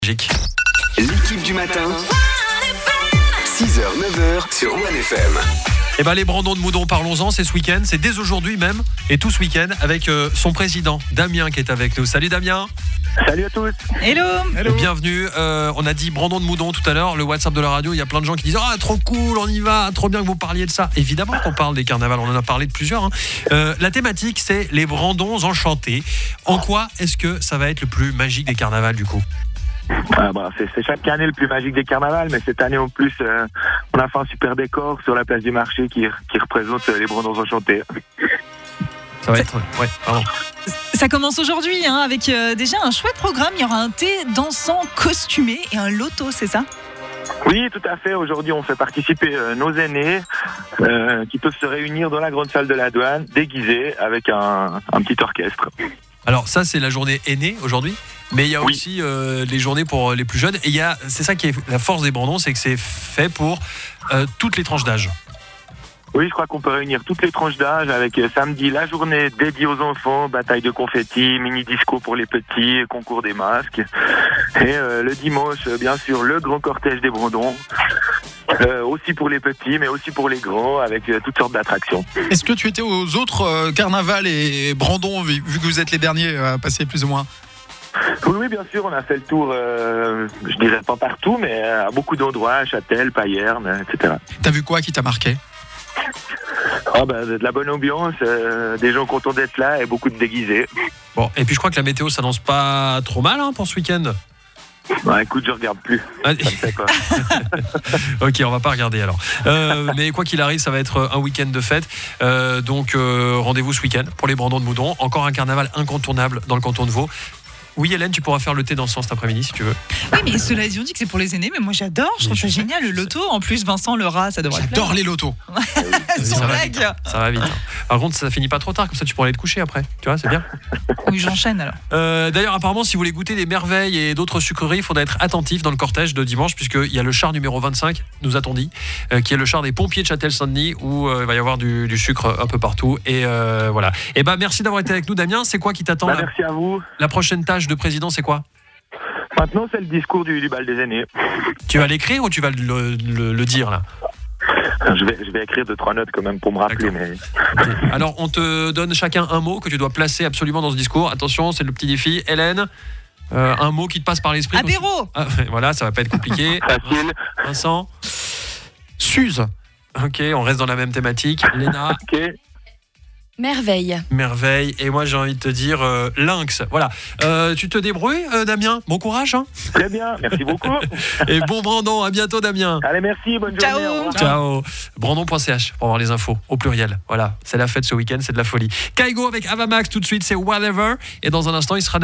Magique. L'équipe du matin, 6h, 9h sur OneFM. Eh ben les Brandons de Moudon, parlons-en, c'est ce week-end, c'est dès aujourd'hui même, et tout ce week-end, avec son président, Damien, qui est avec nous. Salut Damien. Salut à tous. Hello. Bienvenue, on a dit Brandon de Moudon tout à l'heure, le WhatsApp de la radio, il y a plein de gens qui disent « Ah, trop cool, on y va, trop bien que vous parliez de ça ». Évidemment qu'on parle des carnavals, on en a parlé de plusieurs. La thématique, c'est les Brandons enchantés. En quoi est-ce que ça va être le plus magique des carnavals du coup ? C'est chaque année le plus magique des carnavals, mais cette année en plus, on a fait un super décor sur la place du marché qui représente les Brandons enchantés. Ça va être... Ouais, pardon. Ça commence aujourd'hui avec déjà un chouette programme. Il y aura un thé dansant costumé et un loto, c'est ça ? Oui, tout à fait. Aujourd'hui, on fait participer nos aînés qui peuvent se réunir dans la grande salle de la douane, déguisés, avec un petit orchestre. Alors ça, c'est la journée aînée aujourd'hui, mais il y a aussi les journées pour les plus jeunes. Et c'est ça qui est la force des Brandons, c'est que c'est fait pour toutes les tranches d'âge. Oui, je crois qu'on peut réunir toutes les tranches d'âge avec samedi la journée dédiée aux enfants, bataille de confettis, mini-disco pour les petits, concours des masques. Et le dimanche, bien sûr, le grand cortège des Brandons. Aussi pour les petits, mais aussi pour les grands, avec toutes sortes d'attractions. Est-ce que tu étais aux autres carnavals et Brandon, vu que vous êtes les derniers à passer plus ou moins ? Oui, bien sûr, on a fait le tour, je dirais pas partout, mais à beaucoup d'endroits, à Châtel, Payerne, etc. T'as vu quoi qui t'a marqué ? De la bonne ambiance, des gens contents d'être là et beaucoup de déguisés. Bon, et puis je crois que la météo s'annonce pas trop mal pour ce week-end. Écoute, je regarde plus. Ça me fait pas. Ok, on va pas regarder alors. Mais quoi qu'il arrive, ça va être un week-end de fête. Donc rendez-vous ce week-end pour les Brandons de Moudon. Encore un carnaval incontournable dans le canton de Vaud. Oui, Hélène, tu pourras faire le thé dansant cet après-midi si tu veux. Oui, mais cela dit, on dit que c'est pour les aînés, mais moi j'adore, je trouve ça génial, le loto. En plus, Vincent, le rat, ça devrait J'adore les lotos. Sans blague. Ça va vite. Par contre, ça finit pas trop tard, comme ça tu pourras aller te coucher après. Tu vois, c'est bien. Oui, j'enchaîne alors. D'ailleurs, apparemment, si vous voulez goûter des merveilles et d'autres sucreries, il faudra être attentif dans le cortège de dimanche, puisqu'il y a le char numéro 25, nous a-t-on dit, qui est le char des pompiers de Châtel-Saint-Denis, où il va y avoir du sucre un peu partout. Et voilà. Et merci d'avoir été avec nous, Damien. C'est quoi qui t'attend là ? Merci à vous. La prochaine tâche de président, c'est quoi ? Maintenant, c'est le discours du bal des aînés. Tu vas l'écrire ou tu vas le dire là ? Je vais écrire 2-3 notes quand même pour me rappeler. Mais... Okay. Alors, on te donne chacun un mot que tu dois placer absolument dans ce discours. Attention, c'est le petit défi. Hélène, un mot qui te passe par l'esprit. Apéro. Voilà, ça va pas être compliqué. Facile. Vincent. Suze. Ok, on reste dans la même thématique. Léna. Ok. Merveille. Et moi, j'ai envie de te dire lynx. Voilà. Tu te débrouilles, Damien ? Bon courage. Très bien, merci beaucoup. Et bon Brandon, à bientôt, Damien. Allez, merci, bonne Ciao. journée. Au revoir. Ciao. Brandon.ch pour avoir les infos au pluriel. Voilà, c'est la fête ce week-end, c'est de la folie. Kaigo avec Avamax tout de suite, c'est Whatever. Et dans un instant, il sera